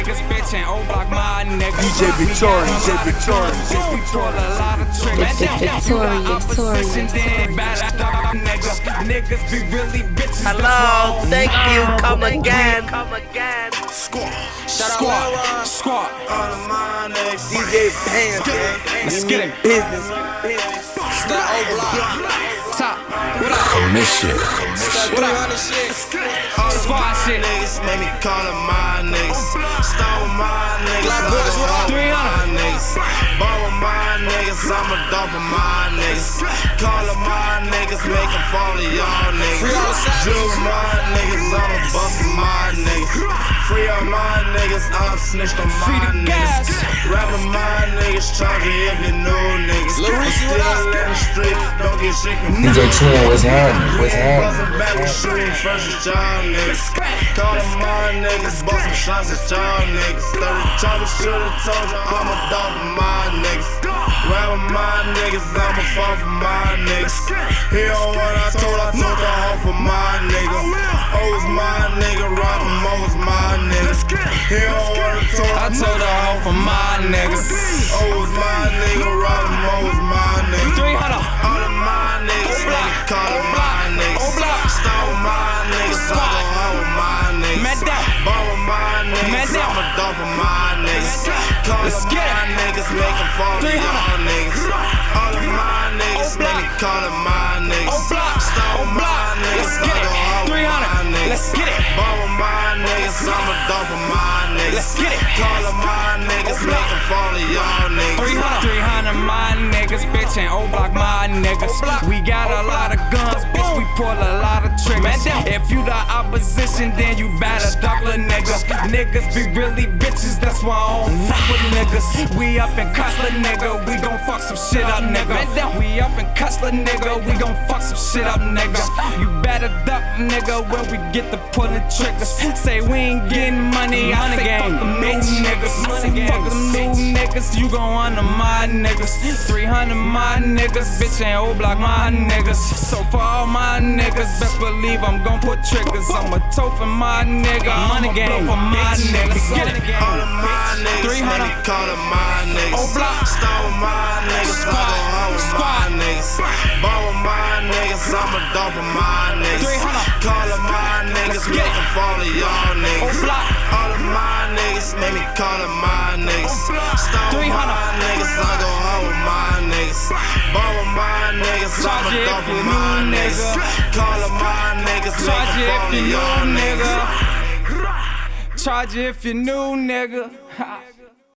niggas, bitch, and O-Block my niggas. DJ Victorious, DJ Victorious. We pull a lot of triggers. Opposition, then battle niggas. Niggas be really bitches. Hello, thank you, come again. Squad. DJ Pants, Let's get it. business. Top. Commission. Squad shit. Niggas make me call them my niggas. Stole my niggas. 300. Borrow my niggas. I'm a dog for my niggas. Call them my niggas. Make them fall to y'all niggas. Jewel my niggas. I'm a bust for my niggas. Free all my niggas. I'm snitched on my niggas. Rapping my niggas. Charge you if you know niggas. Still in the street. Don't get shit confused. DJ Twin, what's happening? What's happening? Back with shooting first with y'all niggas. Call them my niggas, bust some shots at y'all niggas. 30 choppers should've told you I'm a dog for my niggas. Rap with my niggas, I'm a fall for my niggas. He on what I told the hoe for my nigga. O's my nigga, rock him, O's my niggas. He on what I told the hoe for my niggas. O's my nigga, rock him, O's my niggas. 300. All of my niggas, nigga, call them my niggas. Stole my niggas, I'm with my niggas. Man down. Borrow my niggas, I'm a dog for my niggas. Call Let's them get my it. niggas, make them fall to y'all niggas. All of my niggas, nigga, call them my niggas. Stole my niggas, Let's get it. I'm with 300. my niggas. Let's get it. Borrow my niggas, I'm a dog for my niggas. Let's get it. Call them my niggas, make them fall to y'all niggas. 300 my niggas, bitch, and O-Block my niggas. We got a lot of guns, bitch, we pull a lot of triggers. If you the opposition, then you better duck, little nigga. Niggas be really bitches, that's why I don't fuck with niggas. We up and cuss, little nigga, we gon' fuck some shit up, nigga. We up and cuss, little nigga, we gon' fuck some shit up, nigga. You better duck, nigga, when we get to pulling triggers. Say we ain't getting money, I say fuck them new niggas. I say fuck them new niggas, you gon' under my niggas. 300 my niggas, bitch, and O-Block my niggas. So for all my niggas, best believe I'm gon' put triggers. I'm a toe for my nigga, money game for my niggas. Get it. All of my niggas, 300. let me call them my niggas. O-Block. Stole my niggas, Squad. my niggas. Borrow my niggas, I'm a dog for my niggas. 300. Call them my niggas, Let's get make it. them fall to y'all niggas. O-Block. All of my niggas, make me call them my niggas. Stole 300. my niggas, I go home with my niggas. Borrow my niggas, I'm Charge a it dog if for you my new niggas. nigga. Call them my niggas, make Charge them it fall if to you y'all new niggas. nigga. Charge it if you new nigga.